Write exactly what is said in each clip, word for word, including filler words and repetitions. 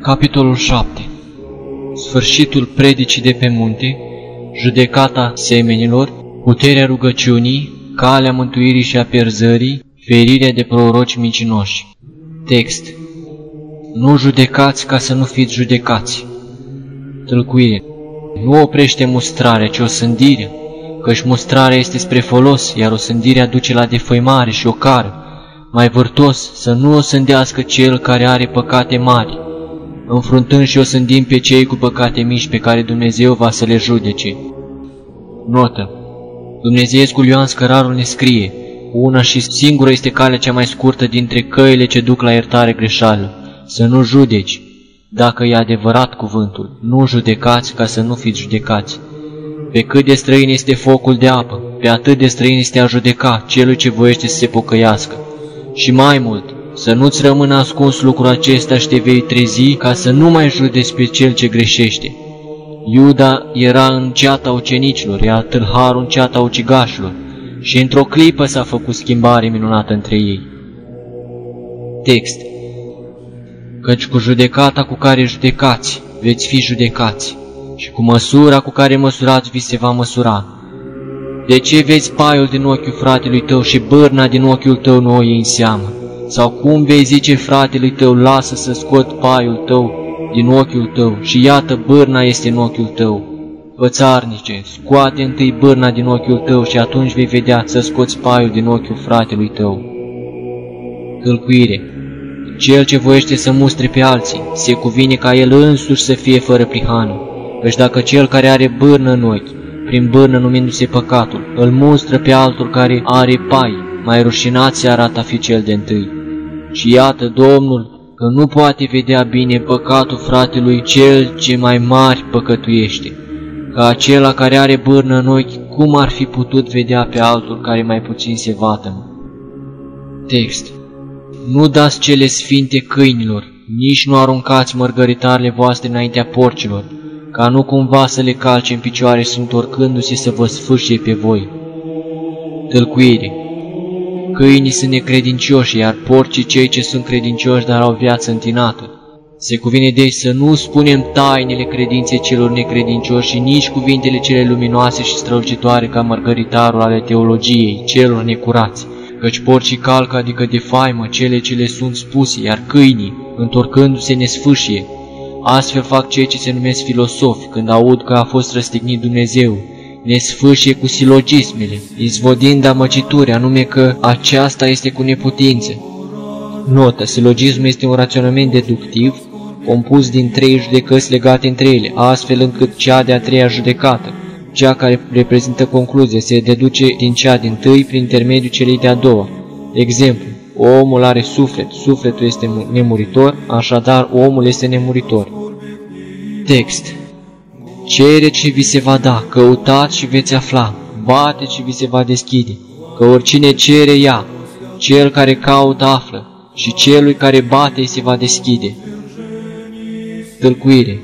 Capitolul șapte. Sfârșitul predicii de pe munte, judecata semenilor, puterea rugăciunii, calea mântuirii și a pierzării, ferirea de proroci mincinoși. Text. Nu judecați ca să nu fiți judecați. Tâlcuire. Nu oprește mustrarea, ci osândirea, căci mustrarea este spre folos, iar osândirea duce la defăimare și ocară. Mai vârtos să nu osândească cel care are păcate mari, înfruntând și osândim pe cei cu păcate mici pe care Dumnezeu va să le judece. Notă. Dumnezeescul Ioan Scărarul ne scrie: una și singură este calea cea mai scurtă dintre căile ce duc la iertare greșeală, să nu judeci. Dacă e adevărat cuvântul, nu judecați ca să nu fiți judecați. Pe cât de străin este focul de apă, pe atât de străin este a judeca celui ce voiește să se pocăiască. Și mai mult, să nu-ți rămână ascuns lucrul acesta și te vei trezi ca să nu mai judeci pe cel ce greșește. Iuda era în ceata ucenicilor, iar tâlharul în ceata ucigașilor, și într-o clipă s-a făcut schimbare minunată între ei. Text. Căci cu judecata cu care judecați, veți fi judecați, și cu măsura cu care măsurați, vi se va măsura. De ce vezi paiul din ochiul fratelui tău și bârna din ochiul tău nu o iei în seamă? Sau cum vei zice fratelui tău, lasă să scot paiul tău din ochiul tău și iată bârna este în ochiul tău? Fățarnice, scoate întâi bârna din ochiul tău și atunci vei vedea să scoți paiul din ochiul fratelui tău. Tâlcuire. Cel ce voiește să mustre pe alții, se cuvine ca el însuși să fie fără prihană, căci dacă cel care are bârnă în ochi, prin bârnă numindu-se păcatul, îl mustră pe altul care are pai, mai rușinat se arată a fi cel de întâi. Și iată Domnul că nu poate vedea bine păcatul fratelui cel ce mai mari păcătuiește, ca acela care are bârnă în ochi, cum ar fi putut vedea pe altul care mai puțin se vatămă. Text. Nu dați cele sfinte câinilor, nici nu aruncați mărgăritarele voastre înaintea porcilor, ca nu cumva să le calce în picioare și întorcându-se să vă sfâșie pe voi. Tâlcuire. Câinii sunt necredincioși, iar porcii cei ce sunt credincioși, dar au viață întinată. Se cuvine deci să nu spunem tainele credinței celor necredincioși și nici cuvintele cele luminoase și strălucitoare ca mărgăritarul ale teologiei celor necurați, căci porcii calcă, adică de faimă, cele ce le sunt spuse, iar câinii, întorcându-se, ne sfâșie. Astfel fac cei ce se numesc filosofi, când aud că a fost răstignit Dumnezeu, ne sfâșie cu silogismele, izvodind amăcituri, anume că aceasta este cu neputință. Notă. Silogismul este un raționament deductiv, compus din trei judecăți legate între ele, astfel încât cea de-a treia judecată, cea care reprezintă concluzie, se deduce din cea din tâi prin intermediul celei de-a doua. Exemplu. Omul are suflet, sufletul este nemuritor, așadar omul este nemuritor. Text. Cereți și vi se va da, căutați și veți afla, bateți și vi se va deschide, că oricine cere ia, cel care caută află, și celui care bate îi se va deschide. Tâlcuire.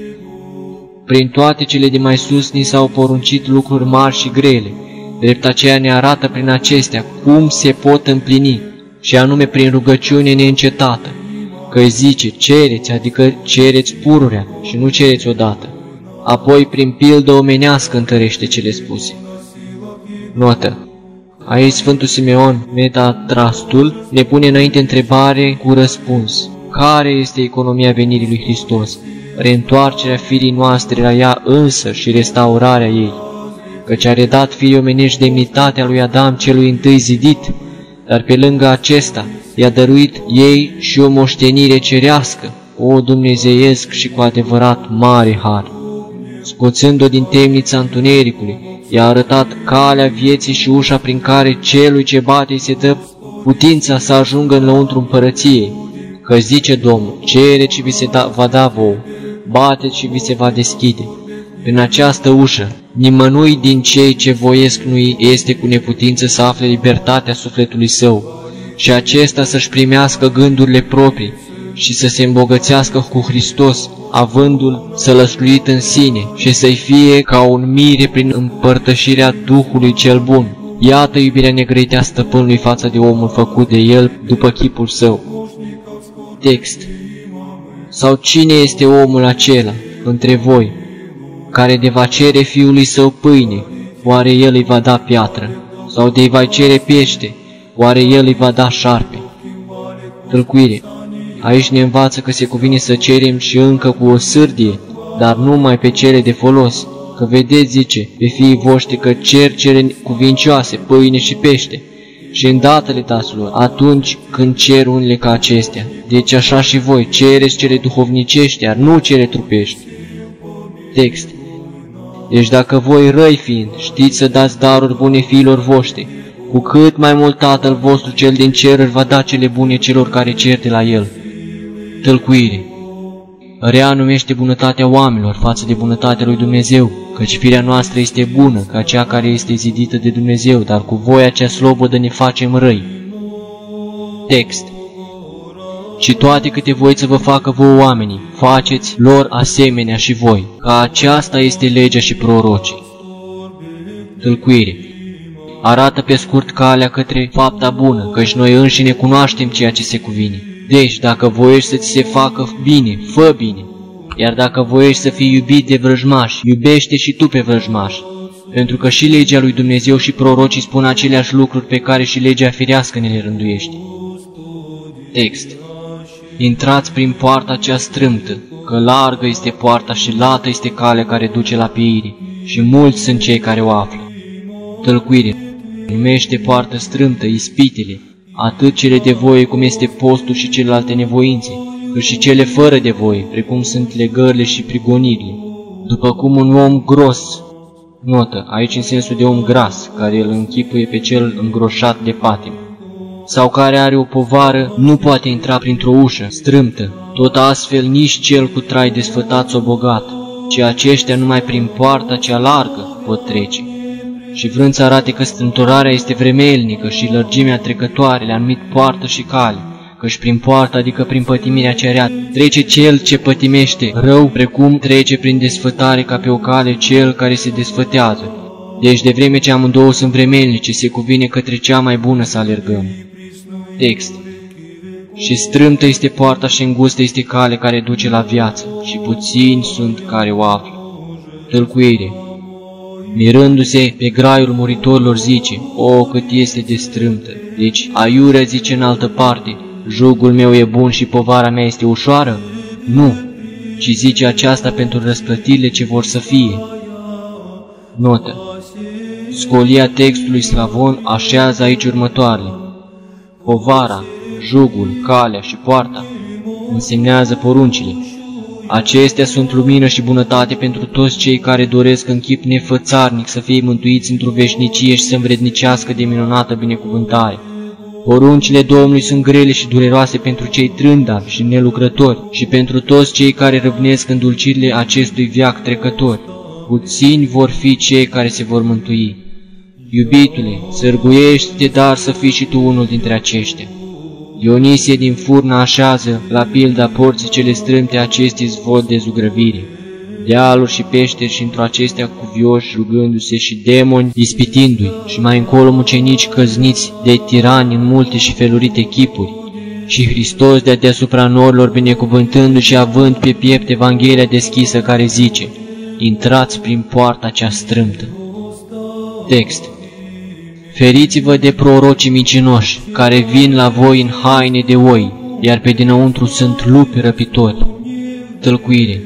Prin toate cele de mai sus ni s-au poruncit lucruri mari și grele, drept aceea ne arată prin acestea cum se pot împlini, și anume prin rugăciune neîncetată, că zice, cereți, adică cereți pururea și nu cereți odată. Apoi prin pildă omenească întărește cele spuse. Notă. Aici Sfântul Simeon, Metatrastul, ne pune înainte întrebare cu răspuns. Care este economia venirii lui Hristos? Reîntoarcerea firii noastre la ea însă și restaurarea ei, căci a redat firii omenești demnitatea lui Adam celui întâi zidit, dar pe lângă acesta i-a dăruit ei și o moștenire cerească, o dumnezeiesc și cu adevărat mare har. Scoțând-o din temnița întunericului, i-a arătat calea vieții și ușa prin care celui ce bate îi se dă putința să ajungă în lăuntru împărăției, că zice Domnul, cereți și vi se da, va da vouă, bateți și vi se va deschide. Prin această ușă, nimănui din cei ce voiesc nu este cu neputință să afle libertatea sufletului său și acesta să-și primească gândurile proprii și să se îmbogățească cu Hristos, avându-l sălășluit în sine și să-i fie ca un mire prin împărtășirea Duhului cel bun. Iată iubirea negrăită a stăpânului față de omul făcut de el după chipul său. Text. Sau cine este omul acela între voi, care de va cere fiului său pâine, oare el îi va da piatră? Sau de-i va cere pește, oare el îi va da șarpe? Tălcuire. Aici ne învață că se cuvine să cerem și încă cu o sârdie, dar numai pe cele de folos. Că vedeți, zice, pe fiii voștri că cer cele cuvincioase, pâine și pește, și îndată le dați lor, atunci când cer unele ca acestea. Deci așa și voi, cereți cele duhovnicești, iar nu cele trupești. Text. Deci dacă voi, răi fiind, știți să dați daruri bune fiilor voștri, cu cât mai mult Tatăl vostru cel din cer își va da cele bune celor care cer de la El. Tălcuire. Rea numește bunătatea oamenilor față de bunătatea lui Dumnezeu, căci firea noastră este bună, ca cea care este zidită de Dumnezeu, dar cu voia cea slobodă ne facem răi. Text. Și toate câte voiți să vă facă vouă oamenii, faceți lor asemenea și voi, ca aceasta este legea și prorocii. Tălcuire. Arată pe scurt calea către fapta bună, căci noi înșine cunoaștem ceea ce se cuvine. Deci, dacă voiești să ți se facă bine, fă bine, iar dacă voiești să fii iubit de vrăjmași, iubește și tu pe vrăjmași, pentru că și legea lui Dumnezeu și prorocii spun aceleași lucruri pe care și legea firească ne le rânduiește. Text. Intrați prin poarta cea strâmtă, că largă este poarta și lată este calea care duce la pieire, și mulți sunt cei care o află. Tălcuire. Numește poartă strâmtă ispitele, atât cele de voie cum este postul și celelalte nevoințe, cât și cele fără de voie, precum sunt legările și prigonirile. După cum un om gros, notă, aici în sensul de om gras, care îl închipuie pe cel îngroșat de patim, sau care are o povară, nu poate intra printr-o ușă strâmtă, tot astfel nici cel cu trai desfătat sau bogat, ci aceștia numai prin poarta cea largă pot trece. Și vrând să arate că strâmtorarea este vremelnică și lărgimea trecătoare le-a numit poartă și cale, căci prin poartă, adică prin pătimirea cea rea, trece cel ce pătimește rău, precum trece prin desfătare ca pe o cale cel care se desfătează. Deci de vreme ce amândouă sunt vremelnice, se cuvine către cea mai bună să alergăm. Text. Și strâmtă este poarta și îngustă este cale care duce la viață, și puțini sunt care o află. Tălcuire. Mirându-se pe graiul muritorilor zice, o, cât este de strâmtă. Deci, aiurea zice în altă parte, jugul meu e bun și povara mea este ușoară? Nu, ci zice aceasta pentru răsplătirile ce vor să fie. Notă. Scolia textului Slavon așează aici următoarele. Povara, jugul, calea și poarta însemnează poruncile. Acestea sunt lumină și bunătate pentru toți cei care doresc în chip nefățarnic să fie mântuiți într-o veșnicie și să învrednicească de minunată binecuvântare. Poruncile Domnului sunt grele și dureroase pentru cei trândavi și nelucrători și pentru toți cei care răbnesc îndulcirile acestui veac trecător. Puțini vor fi cei care se vor mântui. Iubitule, sârguiește-te, dar să fii și tu unul dintre aceștia. Dionisie din Furna așează la pilda porții cele strâmte acestui zvod de zugrăvire. Dealuri și peșteri și într-o acestea cuvioși rugându-se și demoni ispitindu-i și mai încolo mucenici căzniți de tirani în multe și felurite chipuri. Și Hristos de-a deasupra norilor binecuvântându-și și având pe piept Evanghelia deschisă care zice, intrați prin poarta cea strâmtă. Text. Feriți-vă de prorocii mincinoși, care vin la voi în haine de oi, iar pe dinăuntru sunt lupi răpitori. Tălcuire.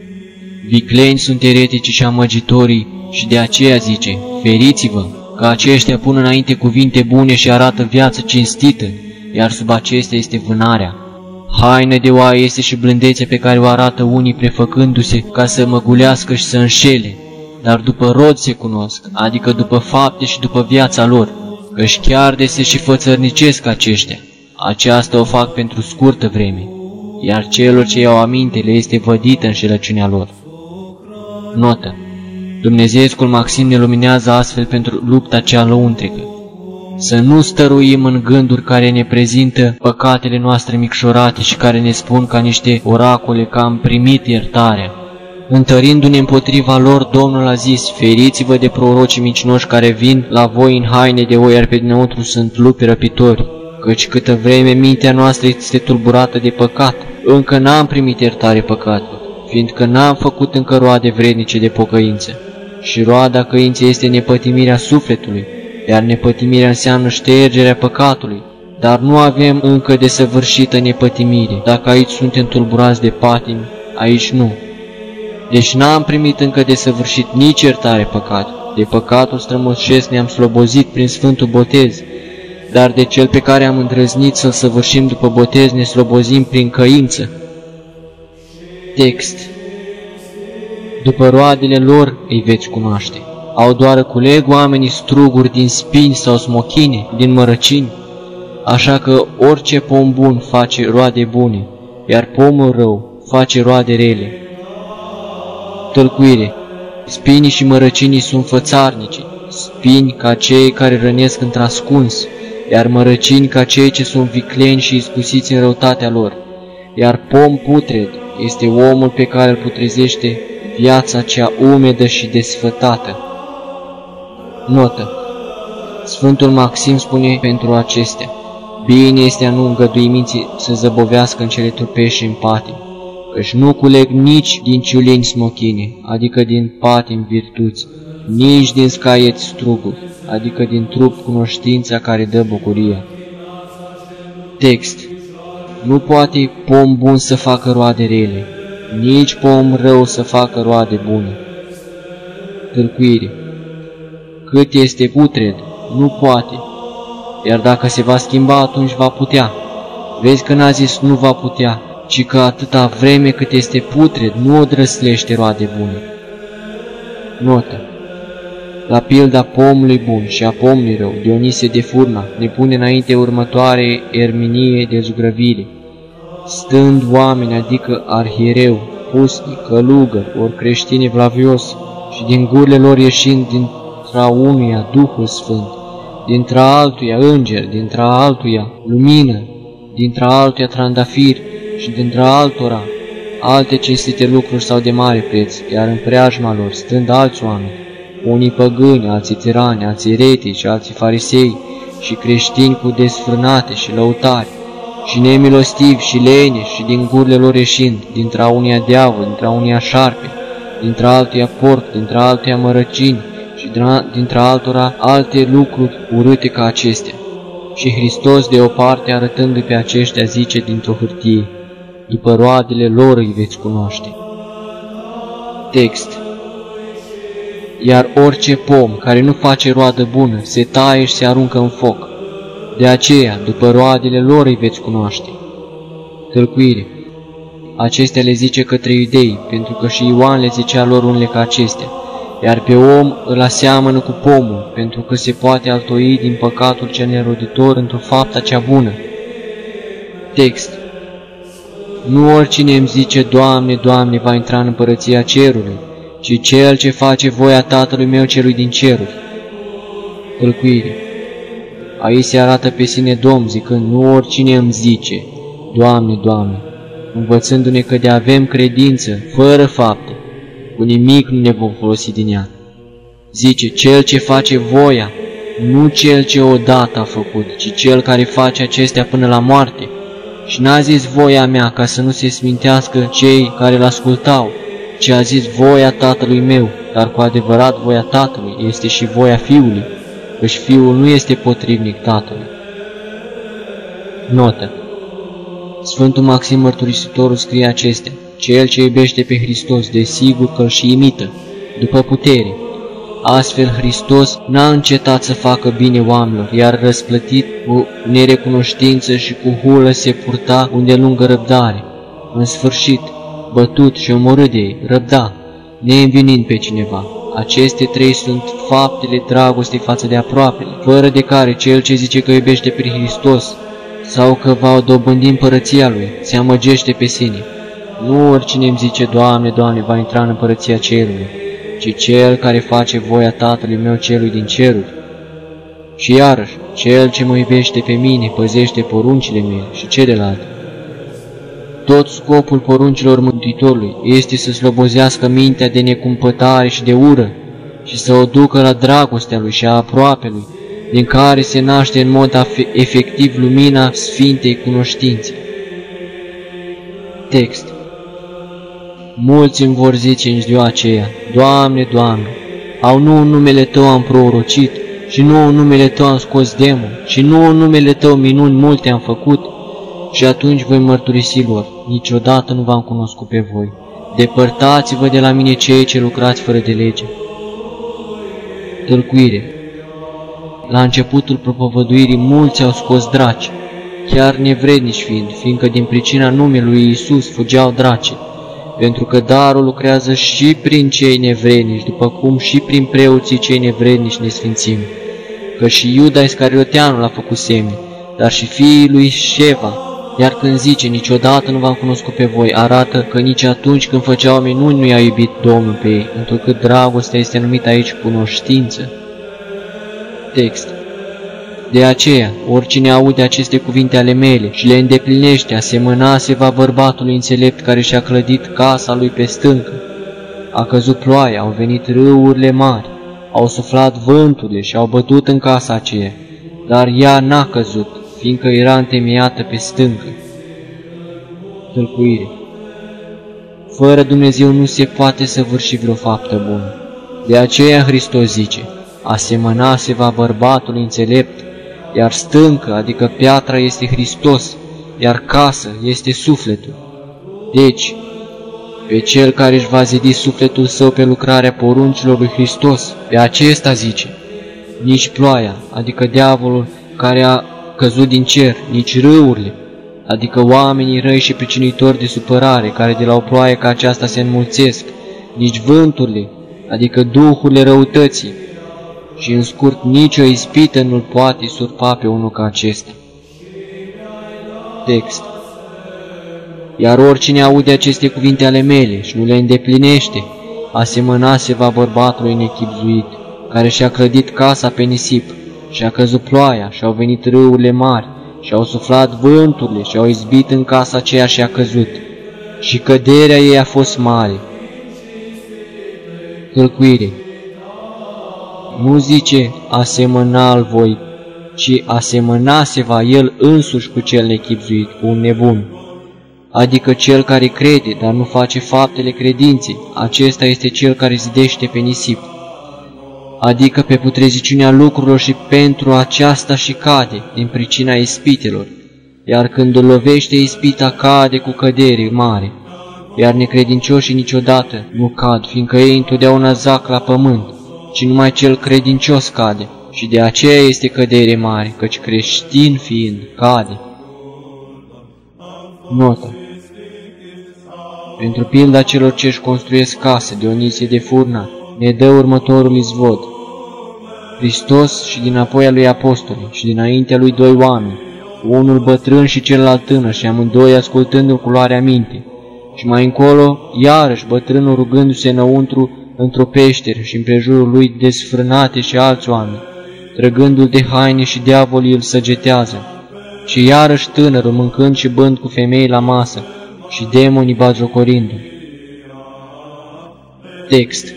Vicleni sunt ereticii și amăgitorii și de aceea zice, feriți-vă, că aceștia pun înainte cuvinte bune și arată viață cinstită, iar sub acestea este vânarea. Haină de oaie este și blândețea pe care o arată unii prefăcându-se ca să măgulească și să înșele, dar după rod se cunosc, adică după fapte și după viața lor, căci chiar de se și fățărnicesc aceștia. Aceasta o fac pentru scurtă vreme, iar celor ce iau aminte le este vădită înșelăciunea lor. Notă. Dumnezeescul Maxim ne luminează astfel pentru lupta cea lăuntrică. Să nu stăruim în gânduri care ne prezintă păcatele noastre micșorate și care ne spun ca niște oracole că am primit iertarea. Întărindu-ne împotriva lor, Domnul a zis, feriți-vă de prorocii mincinoși care vin la voi în haine de oi, iar pe dinăuntru sunt lupi răpitori. Căci câtă vreme mintea noastră este tulburată de păcat, încă n-am primit iertare păcatului, fiindcă n-am făcut încă roade vrednice de pocăință. Și roada căinței este nepătimirea sufletului, iar nepătimirea înseamnă ștergerea păcatului, dar nu avem încă desăvârșită nepătimire. Dacă aici suntem tulburați de patimi, aici nu. Deci n-am primit încă desăvârșit nici iertare păcat. De păcatul strămoșesc ne-am slobozit prin Sfântul Botez, dar de cel pe care am îndrăznit să-l săvârșim după botez ne slobozim prin căință. Text. După roadele lor îi veți cunoaște. Au doar culeg oamenii struguri din spini sau smochine, din mărăcini, așa că orice pom bun face roade bune, iar pomul rău face roade rele. Tălcuire. Spinii și mărăcinii sunt fățarnici, spini ca cei care rănesc într-ascuns, iar mărăcini ca cei ce sunt vicleni și iscusiți în răutatea lor, iar pom putred este omul pe care îl putrezește viața cea umedă și desfătată. Notă. Sfântul Maxim spune pentru acestea: bine este a nu îngădui minții să zăbovească în cele trupești și în patimi, căci nu culeg nici din ciulini smochine, adică din patimi virtuți, nici din scaieți struguri, adică din trup cunoștința care dă bucuria. Text. Nu poate pom bun să facă roade rele, nici pom rău să facă roade bune. Tâlcuire. Cât este putred, nu poate, iar dacă se va schimba, atunci va putea. Vezi că n-a zis nu va putea, ci că atâta vreme cât este putred, nu o drăslește roade bune. Notă. La pilda pomului bun și a pomului rău, Dionisie de Furna ne pune înainte următoare erminie de zugrăvire. Stând oameni, adică arhiereu, pusnic, călugăr, ori creștin evlavios, și din gurile lor ieșind dintre unuia Duhul Sfânt, dintre altuia înger, dintre altuia lumină, dintre altuia trandafir și dintre altora alte cinstite lucruri sau de mare preț, iar în preajma lor stând alți oameni, unii păgâni, alții tirani, alții eretici, alții farisei și creștini cu desfrânate și lăutari, și nemilostivi și lene, și din gurile lor ieșind, dintre unia diavol, dintre unia șarpe, dintre altuia porc, dintre altuia mărăcini și dintre altora alte lucruri urâte ca acestea. Și Hristos de o parte, arătându-i pe aceștia, zice dintr-o hârtie: după roadele lor îi veți cunoaște. Text. Iar orice pom care nu face roadă bună se taie și se aruncă în foc. De aceea, după roadele lor îi veți cunoaște. Tălcuire. Acestea le zice către iudei, pentru că și Ioan le zicea lor unele ca acestea, iar pe om îl aseamănă cu pomul, pentru că se poate altoi din păcatul cel neroditor într-o faptă cea bună. Text. Nu oricine îmi zice, Doamne, Doamne, va intra în împărăția cerului, ci cel ce face voia Tatălui meu celui din ceruri. Tălcuire. Aici se arată pe sine Domn, zicând, nu oricine îmi zice, Doamne, Doamne, învățându-ne că de avem credință, fără fapte, cu nimic nu ne vom folosi din ea. Zice, cel ce face voia, nu cel ce odată a făcut, ci cel care face acestea până la moarte. Și n-a zis voia mea ca să nu se smintească cei care l-ascultau, ci a zis voia Tatălui meu, dar cu adevărat voia Tatălui este și voia Fiului, căci Fiul nu este potrivnic Tatălui. Notă. Sfântul Maxim Mărturisitorul scrie acestea: cel ce iubește pe Hristos, desigur că îl și imită, după putere. Astfel Hristos n-a încetat să facă bine oamenilor, iar răsplătit cu nerecunoștință și cu hulă se purta unde lungă răbdare. În sfârșit, bătut și omorât de ei, răbda, neînvinind pe cineva. Aceste trei sunt faptele dragostei față de aproapele, fără de care cel ce zice că iubește pe Hristos sau că va dobândi împărăția Lui, se amăgește pe sine. Nu oricine îmi zice, Doamne, Doamne, va intra în împărăția cerului, ci cel care face voia Tatălui meu celui din ceruri. Și iarăși, cel ce mă iubește pe mine, păzește poruncile mele și celelalte. Tot scopul poruncilor Mântuitorului este să slobozească mintea de necumpătare și de ură și să o ducă la dragostea Lui și a aproapelui, din care se naște în mod efectiv lumina Sfintei Cunoștințe. Text. Mulți îmi vor zice în ziua aceea: Doamne, Doamne, au nu în numele Tău am prorocit, și nu în numele Tău am scos demon, și nu în numele Tău minuni multe am făcut? Și atunci voi mărturisi lor: niciodată nu v-am cunoscut pe voi. Depărtați-vă de la mine cei ce lucrați fără de lege. Tălcuire. La începutul propovăduirii mulți au scos draci, chiar nevrednici fiind, fiindcă din pricina numelui Iisus fugeau draci, pentru că darul lucrează și prin cei nevrednici, după cum și prin preoții cei nevrednici ne sfințim. Că și Iuda Iscarioteanul a făcut semne, dar și fiii lui Șeva. Iar când zice: niciodată nu v-am cunoscut pe voi, arată că nici atunci când făceau minuni nu i-a iubit Domnul pe ei, întrucât dragostea este numită aici cunoștință. Text. De aceea, oricine aude aceste cuvinte ale mele și le îndeplinește, asemănase va bărbatului înțelept care și-a clădit casa lui pe stâncă. A căzut ploaia, au venit râurile mari, au suflat vânturile și au bătut în casa aceea, dar ea n-a căzut, fiindcă era întemeiată pe stâncă. Tălcuire. Fără Dumnezeu nu se poate săvârși vreo faptă bună. De aceea Hristos zice: asemănase va bărbatul înțelept, iar stâncă, adică piatra, este Hristos, iar casă este sufletul. Deci, pe cel care își va zidi sufletul său pe lucrarea poruncilor lui Hristos, pe acesta zice: nici ploaia, adică diavolul care a căzut din cer, nici râurile, adică oamenii răi și pricinitori de supărare, care de la o ploaie ca aceasta se înmulțesc, nici vânturile, adică duhurile răutății, și în scurt nicio ispită nu-l poate surpa pe unul ca acesta. Text. Iar oricine aude aceste cuvinte ale mele și nu le îndeplinește, asemănase va bărbatului nechibzuit, care și-a clădit casa pe nisip, și-a căzut ploaia, și-au venit râurile mari, și-au suflat vânturile, și-au izbit în casa aceea și a căzut, și căderea ei a fost mare. Tălcuire. Nu zice asemăna-l voi, ci asemănase-va el însuși cu cel nechibzuit, cu un nebun. Adică cel care crede, dar nu face faptele credinței, acesta este cel care zidește pe nisip. Adică pe putreziciunea lucrurilor, și pentru aceasta și cade, din pricina ispitelor, iar când îl lovește ispita, cade cu cădere mare, iar necredincioșii niciodată nu cad, fiindcă ei întotdeauna zac la pământ, ci numai cel credincios cade, și de aceea este cădere mare, căci creștin fiind, cade. Notă. Pentru pilda celor ce își construiesc case, Dionisie de Furna ne dă următorul izvod. Hristos și dinapoi a lui apostoli și dinaintea lui doi oameni, unul bătrân și celălalt tânăr, și amândoi ascultându-l cu luarea minte, și mai încolo, iarăși bătrânul rugându-se înăuntru într-o peșteră și împrejurul lui desfrânate și alți oameni, trăgându-l de haine, și diavolii îl săgetează, și iarăși tânărul mâncând și bând cu femei la masă, și demonii batjocorindu-l. Text.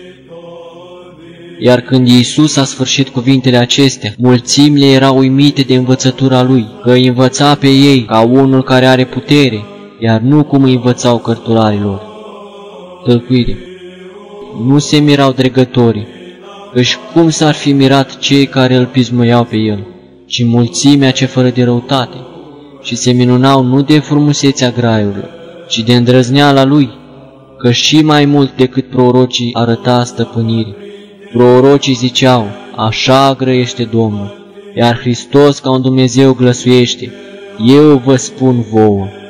Iar când Iisus a sfârșit cuvintele acestea, mulțimile erau uimite de învățătura lui, că îi învăța pe ei ca unul care are putere, iar nu cum îi învățau cărturarilor. Tălcuire. Nu se mirau dregătorii, căci cum s-ar fi mirat cei care îl pismăiau pe el, ci mulțimea ce fără de răutate, și se minunau nu de frumusețea graiurilor, ci de îndrăzneala lui, că și mai mult decât prorocii arăta stăpânire. Prorocii ziceau: așa grăiește Domnul, iar Hristos ca un Dumnezeu glăsuiește: eu vă spun vouă.